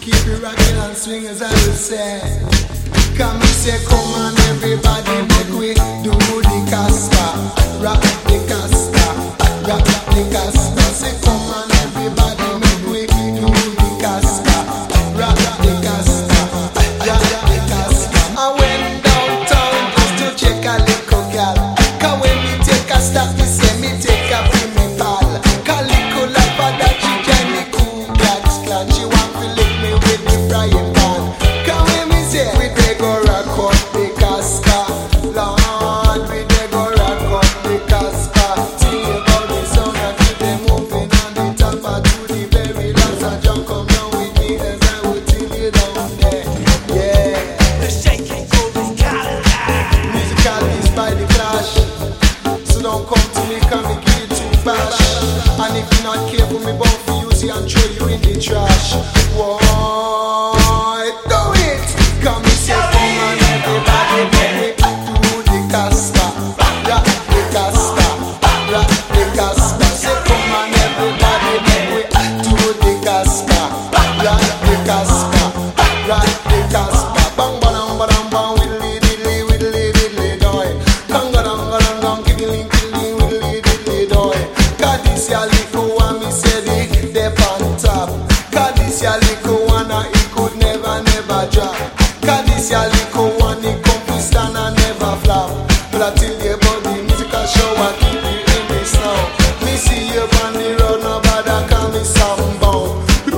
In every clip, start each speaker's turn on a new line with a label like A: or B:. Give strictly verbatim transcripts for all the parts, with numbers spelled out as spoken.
A: keep it rocking and swing as I would say. Come and say, come on everybody, make we do the Casca, rock the Casca, rock the Casca. Say, come on everybody, make we do the Casca, rock the Casca, rock the Casca. I went downtown just to check a little gal. Cause when me take a stop, me say me take a free me pal. Cause little lava that she join me cool glad glad. She want to lick me with the frying pan. Cause when me say we dey go rock up the Casca, Lord, we dey go rock up the Casca. See about the sound and keep them moving on the top and to the very last. And jump come down with me as I will till you down there. Yeah.
B: The shaking golden Cadillac.
A: Musicalities by the Clash. So don't come to me, come me give you too fast. And if you're not careful, me bound for use you and throw you in the trash. Why do it? Come me say, come on everybody, make me do the Casca, rock the Casca, rock the Casca. Say, come on everybody, make me do the Casca, rock the Casca, rock the Casca. Bang bang bang bang, widdly diddly widdly diddly doy. Gang gang gang gang, kiddly kiddly widdly diddly doy. 'Cause this ya little one, me say the dep on top. 'Cause this ya little one, uh, it could never never drop. 'Cause this ya little one, it come to stand and never flop. But I tell you about the musical show, I keep you in this now. Me see you on the road, nobody call me somebound.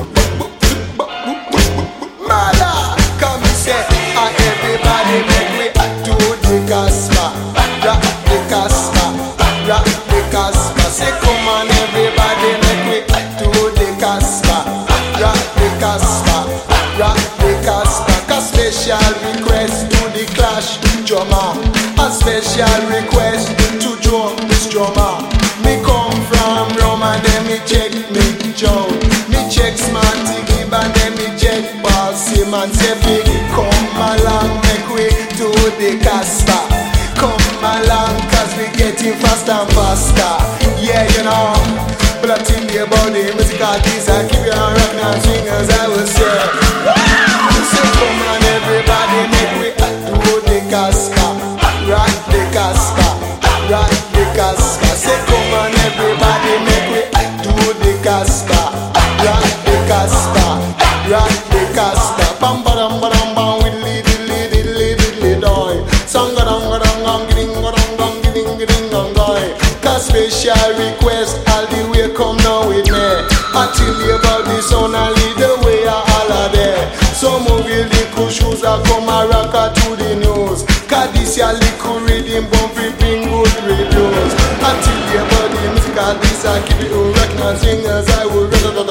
A: Mala, come and say, ah, everybody make me do the Casca, rock the Casca, rock the Casca. Say, come on everybody make me do the Casca, rock the Casca, rock the Casca. 'Cause special request to the Clash drummer, a special request to drum this drummer. Me come from Rome and then me check me Joe. Me check Smarty Gibb and then me check Paul Simmons. Say big come along, make we do the Casca. Come along, 'cause we getting faster and faster. Yeah, you know. But I tell you about the musical keys, I keep you on rockin' and swing as I will say. Say come on everybody, make we do the Casca, rock the Casca, rock the Casca. Say come on everybody, make we do the Casca, rock the Casca, rock the Casca. Bam bam bam bam, widdly diddly diddly diddly doy. Song ga dong ga dong gong, giding ga dong gong, giding giding gong goy. 'Cause special request all the way come now with me. I tell you about the sound and lead the way I holla there. So move your little shoes and come and rock her to the news. 'Cause this ya little rhythm bump bring good reviews. I tell you about the musical this I keep it rockin' and sing as I will.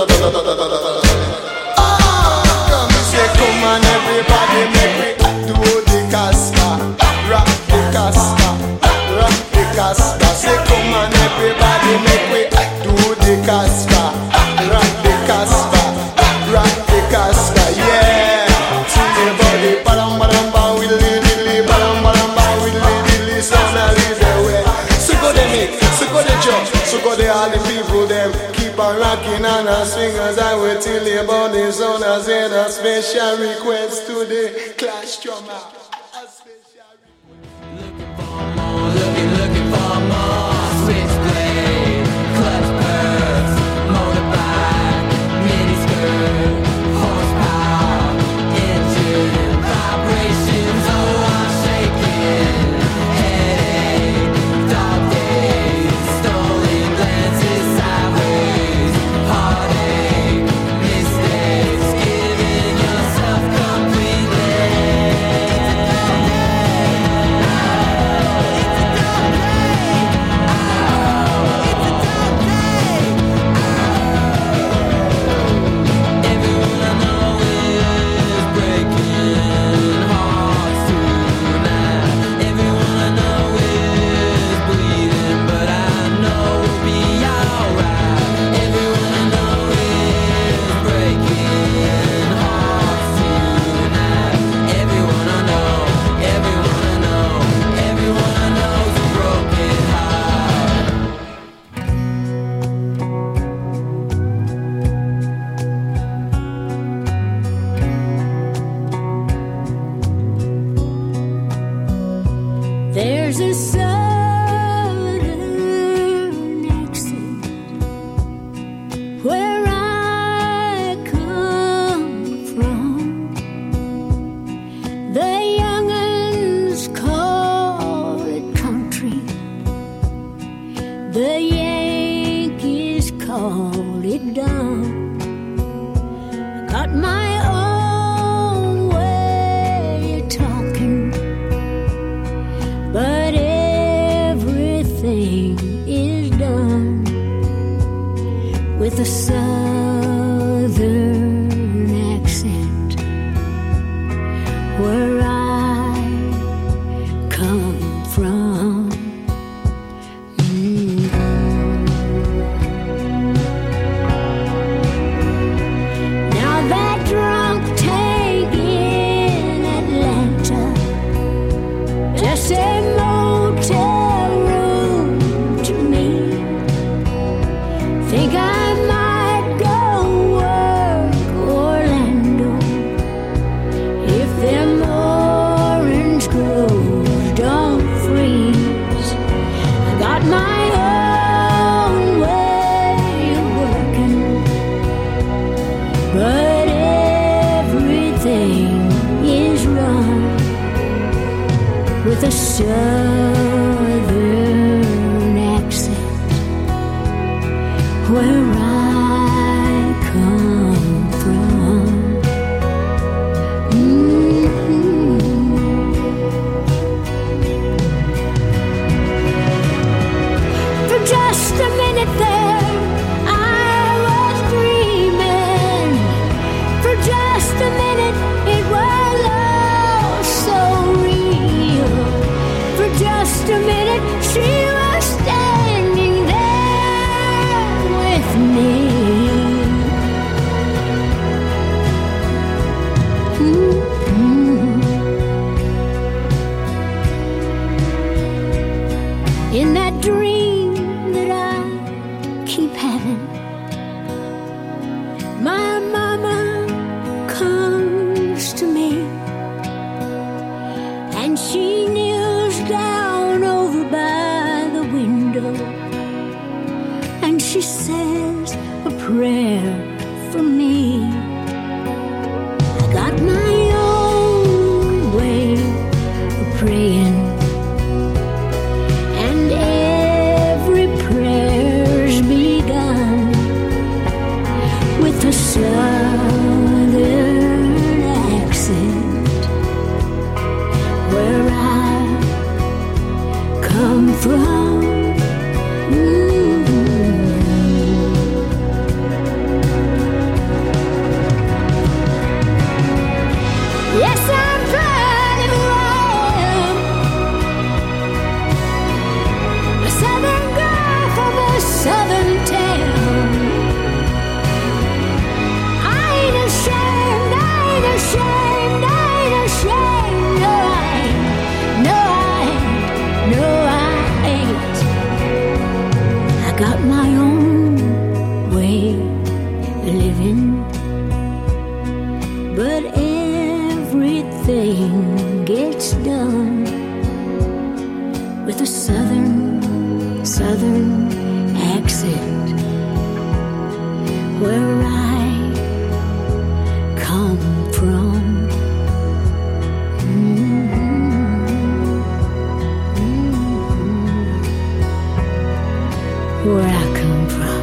A: Ah, come and say come on everybody make me do the Casca, rock the Casca, rock the Casca. Say come on everybody make me do the Casca, rock the Casca, rock the Casca. Yeah, see the body, badam badam bam, widdly diddly, badam badam bam, widdly diddly, sound and lead the way. So go the mix, so go the jump, so go the all the people them keep on rocking and a swing as I will tell you about the sound as in a special request to the Clash drummer. A special request.
B: Looking, looking for more. Switchblade, clutch bursts, motorbike, miniskirt, horsepower, engine, vibrations. Oh, I'm shaking. Headache, dark days, stolen glances sideways, heartache, mistakes, giving yourself completely.
C: my own way of talking, but everything is done with a southern accent where I come from. Mm. Now that drunk tank in Atlanta, just a motel room to me. Think I might go work Orlando if them orange groves don't freeze. I got my own way of working, but everything is run with a southern accent where I come from. Mm-hmm. For just a minute there, I was dreaming. For just a minute, it was all so real. For just a minute, she was standing there with me. Mhm. In that dream that I keep having, my mama comes to me and she kneels down over by the window and she says a prayer for me. I got my own way of praying, and every prayer's begun with a southern accent where I come from. Mm-hmm. Yes, I'm proud of who I am, a southern girl from a southern town. I ain't ashamed, I ain't ashamed, I ain't ashamed. No, I ain't, no, I ain't, no, I ain't. I got my own way of living, but everything gets done with a southern, southern accent where I come from. Mm-hmm. Where I come from.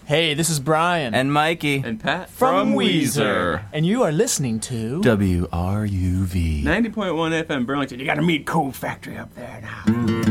D: Hey, this is Brian.
E: And Mikey.
F: And Pat.
D: from Weezer. And you are listening to
E: W R U V.
F: ninety point one F M Burlington. You gotta meet Cold Factory up there now.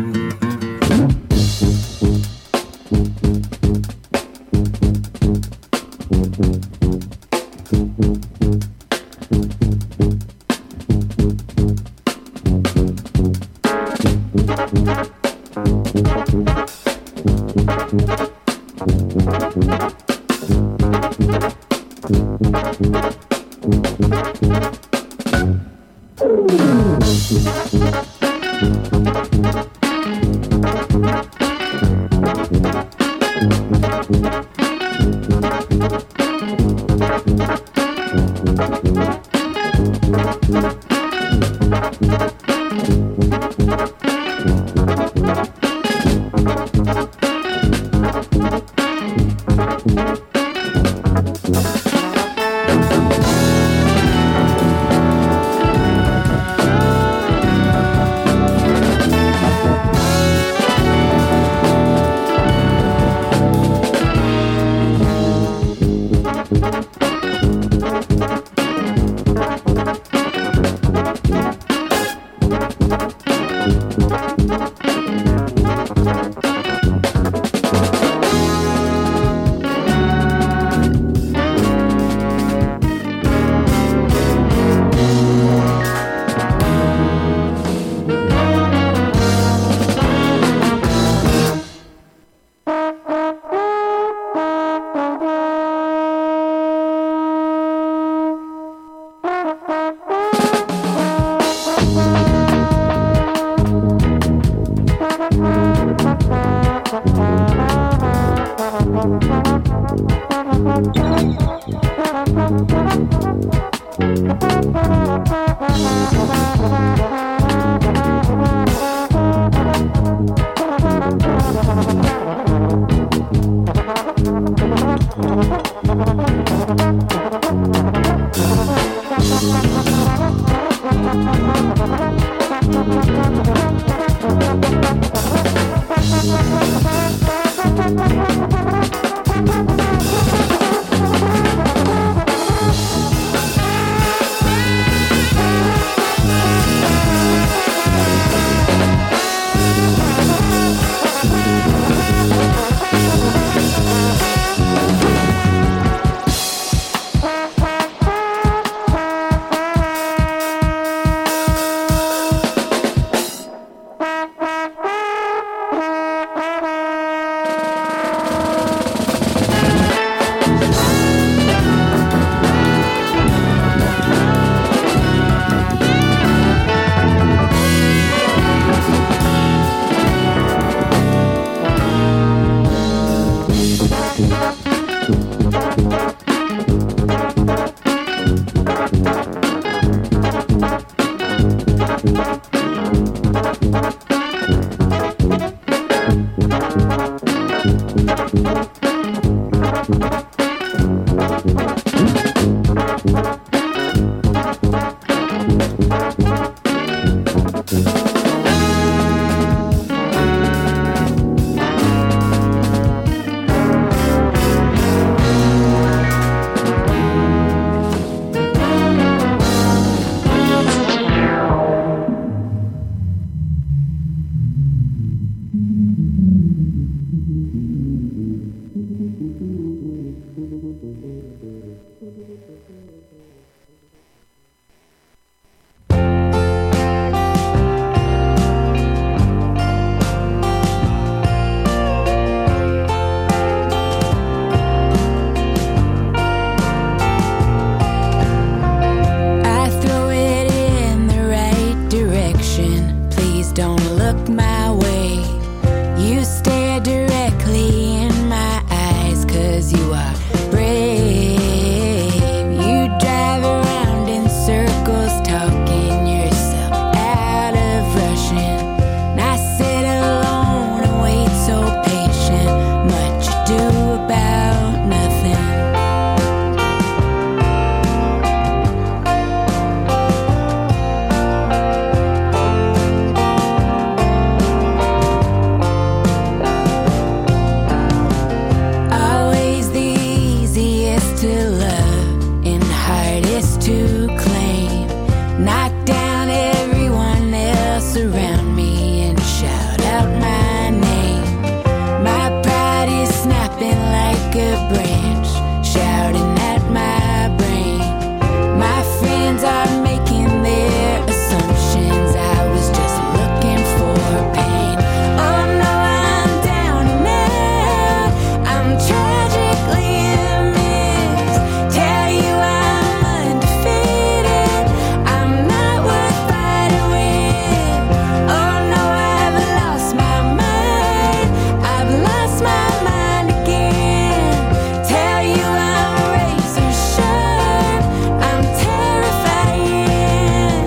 C: a branch, shouting at my brain. My friends are making their assumptions. I was just looking for pain. Oh no, I'm down and out. I'm tragically amiss. Tell you I'm undefeated. I'm not worth fighting with. Oh no, I've lost my mind. I've lost my mind again. Tell you I'm razor sharp. I'm terrifying.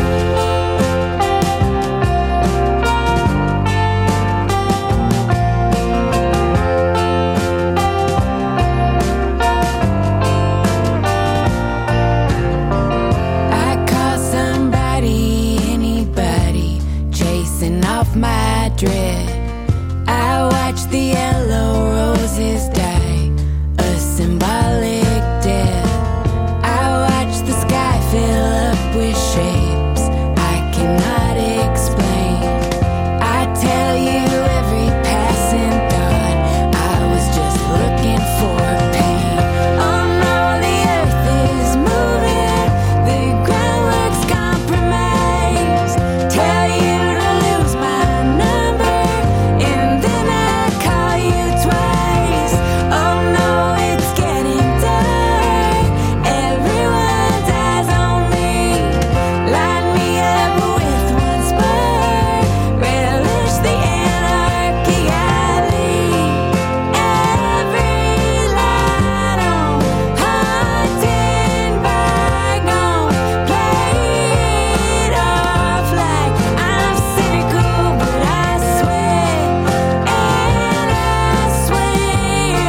C: I call somebody, anybody, chasing off my dread. I watch the yellow roses die, a symbolic death. I watch the sky fill up with shapes I cannot explain. I tell you every passing thought, I was just looking for pain. Oh no, the earth is moving, the groundwork's compromised. Tell you to lose my number, and then I call you twice. Oh no, it's getting dark. Everyone's eyes on me. Line me up with one spark. Relish the anarchy I lead. Every light on, haunted bygone. Play it off like I'm cynical, but I swear and I swear,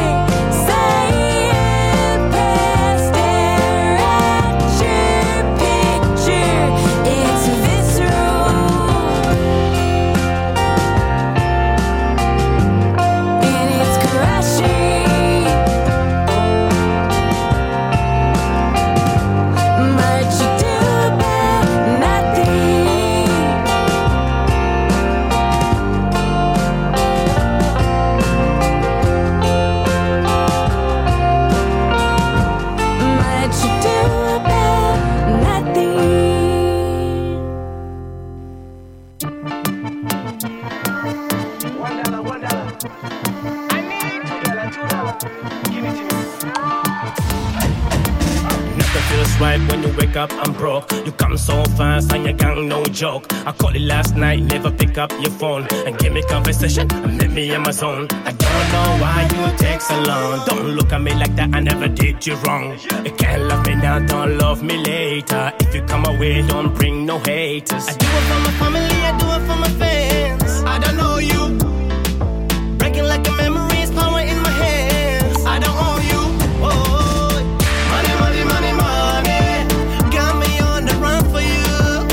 C: saying past stare at your picture. It's visceral, and it's crushing. Much ado about nothing. Much ado about nothing.
F: One dollar, one dollar. I need two dollar, two dollar. Give it to me.
G: Nothing feels right when you wake up, I'm broke. You come so fast and you gang no joke. I called you last night, never pick up your phone and give me conversation and let me in my zone. I don't know why you take so long. Don't look at me like that, I never did you wrong. You can't love me now, don't love me later. If you come away, don't bring no haters. I do it for my family, I do it for my fans. I don't know you. Breaking like a memory's power in my hands. I don't owe you. Oh, money, money, money, money. Got me on the run for you.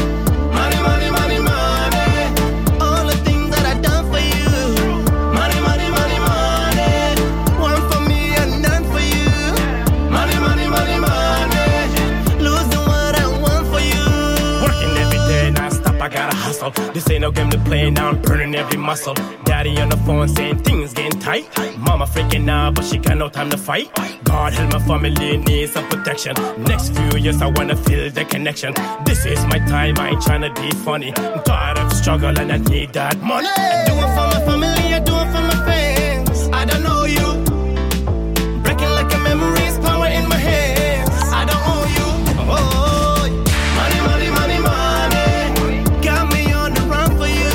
G: Money, money, money, money. All the things that I done for you. Money, money, money, money. One for me and none for you. Money, money, money, money. Losing what I want for you. Working every day, non stop, I gotta hustle. This ain't no game to play, now I'm burning every muscle. Daddy on the phone saying things getting tight. Mama freaking out, but she got no time to fight. God help my family needs some protection. Next few years, I wanna feel the connection. This is my time, I ain't tryna be funny. I'm tired of struggle and I need that money. I do it for my family, I do it for my fans. I don't know you. Breaking like a memory's power in my hands. I don't owe you. Oh, money, money, money, money. Got me on the run for you.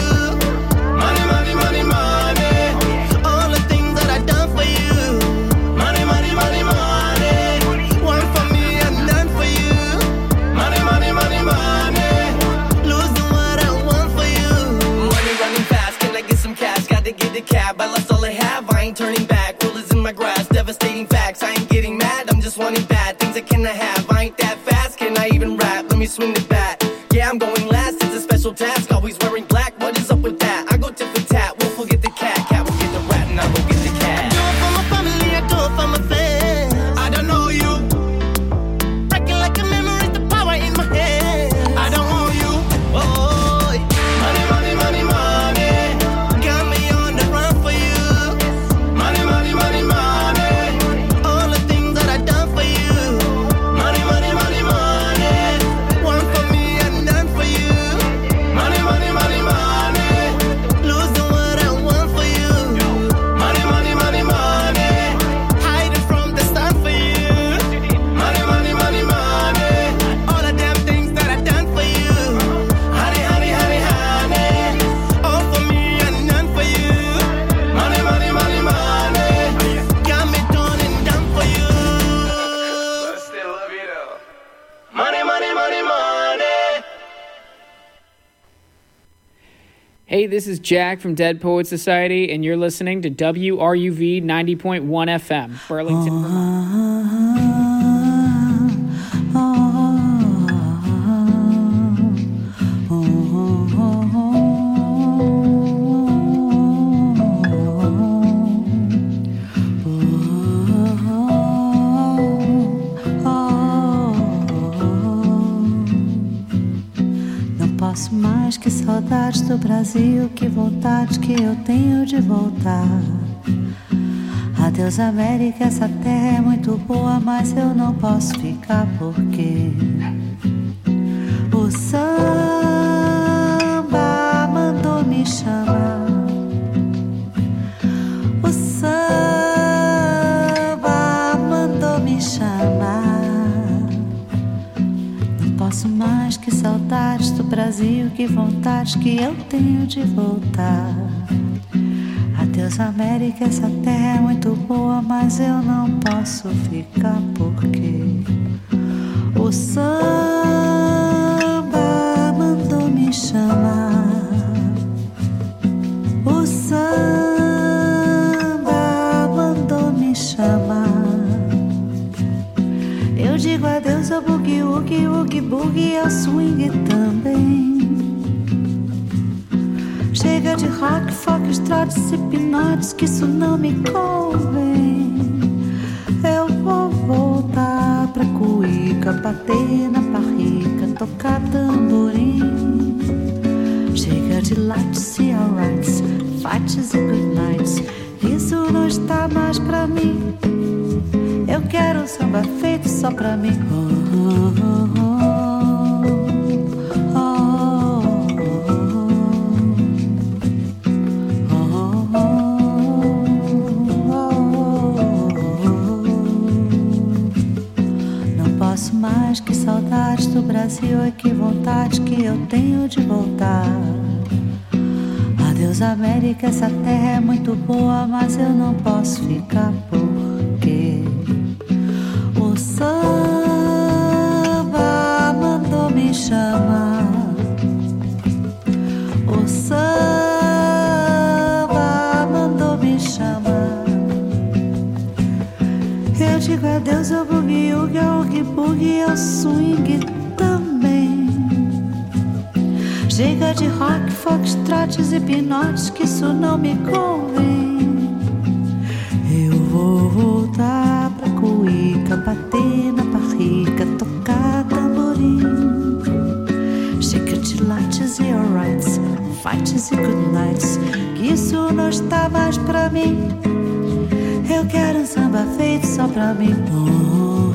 G: Money, money, money, money. All the things that I done for you. Money, money, money, money. One for me and none for you. Money, money, money, money. Losing what I want for you.
B: Money running fast, can I get some cash? Got to get the cab, I lost all I have, I ain't turning back. Rollers in my grass, devastating facts. I ain't getting mad, I'm just wanting bad things I cannot have. I ain't that fast, can I even rap? Let me swing the bat. Yeah, I'm going last, it's a special task. Always wearing black, what is up with that? I go tit for tat, wolf will get the cat. Cat will get the rat, and I will get the cat.
G: I do it for my family, I do it for my fans. I don't know you. Breaking like a memory's the power in my hands. I don't owe you. Oh, money, money, money, money. Got me on the run for you. Money, money, money, money.
H: Hey, this is Jack from Dead Poets Society, and you're listening to W R U V ninety point one F M, Burlington, Vermont.
I: Posso mais, que saudades do Brasil, que vontade que eu tenho de voltar. Adeus América, essa terra é muito boa, mas eu não posso ficar porque o samba mandou me chamar. O samba mandou me chamar. Posso mais, que saudades do Brasil, que vontade que eu tenho de voltar. Adeus América, essa terra é muito boa, mas eu não posso ficar porque o samba mandou me chamar. O samba mandou me chamar. Eu digo adeus ao boogie, woogie, woogie, boogie, ao swing também. Chega de rock, folk, trotes e pinotes, que isso não me convém. Eu vou voltar pra cuíca, bater na barriga, tocar tamborim. Chega de lights e alrights, fights e good nights, isso não está mais pra mim. Eu quero um samba feito só pra mim. Oh, oh, oh, oh, oh, oh, oh. Não posso mais, que saudades do Brasil, e que vontade que eu tenho de voltar. Adeus América, essa terra é muito boa, mas eu não posso ficar porque o samba mandou me chamar. O samba mandou me chamar. Eu digo adeus ao boogie, woogie, ao oogie boogie, ao swing também. Chega de rock, folk, trotes e pinotes, que isso não me convém. Eu vou voltar pra cuíca, bater na barriga, tocar tamborim. Chega de lights e alrights, fights e good nights, que isso não está mais pra mim. Eu quero um samba feito só pra mim. Oh,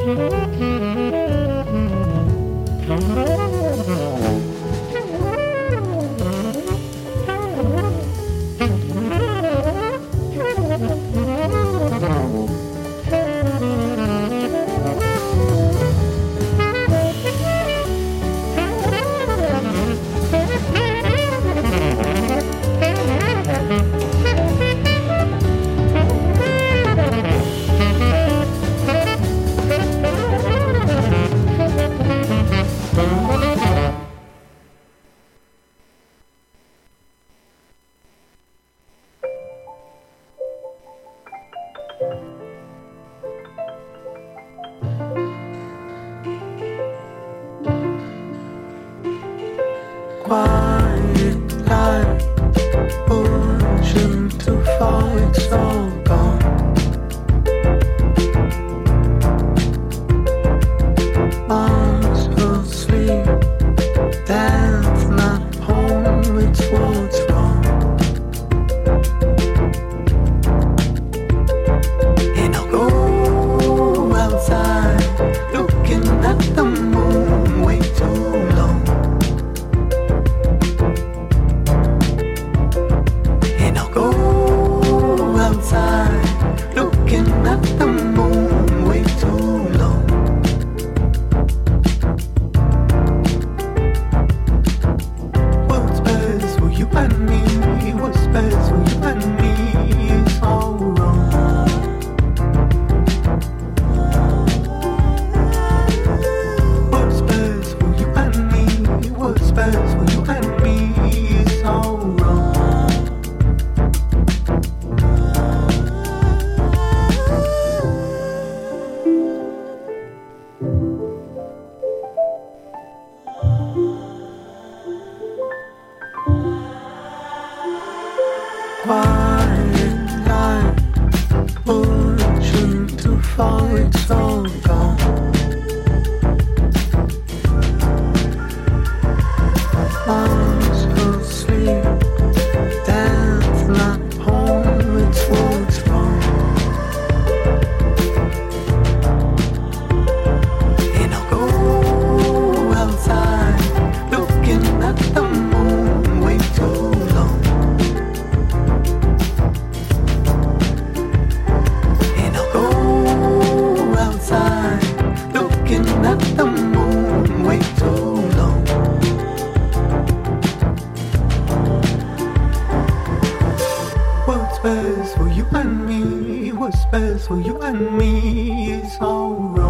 I: What's best for you and me is all wrong.